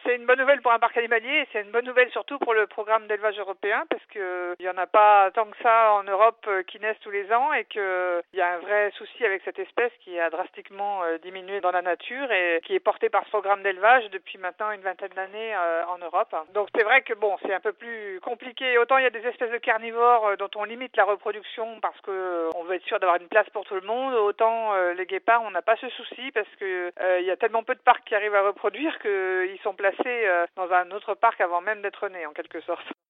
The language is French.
c'est une bonne nouvelle pour un parc animalier et c'est une bonne nouvelle surtout pour le programme d'élevage européen parce que il y en a pas tant que ça en Europe qui naissent tous les ans et que il y a un vrai souci avec cette espèce qui a drastiquement diminué dans la nature et qui est portée par ce programme d'élevage depuis maintenant une vingtaine d'années en Europe. Donc c'est vrai que bon, c'est un peu plus compliqué. Autant il y a des espèces de carnivores dont on limite la reproduction parce que on veut être sûr d'avoir une place pour tout le monde, autant les guépards, on n'a pas ce souci parce que il y a tellement peu de parcs qui arrivent à reproduire qu'ils sont placés dans un autre parc avant même d'être nés en quelque sorte.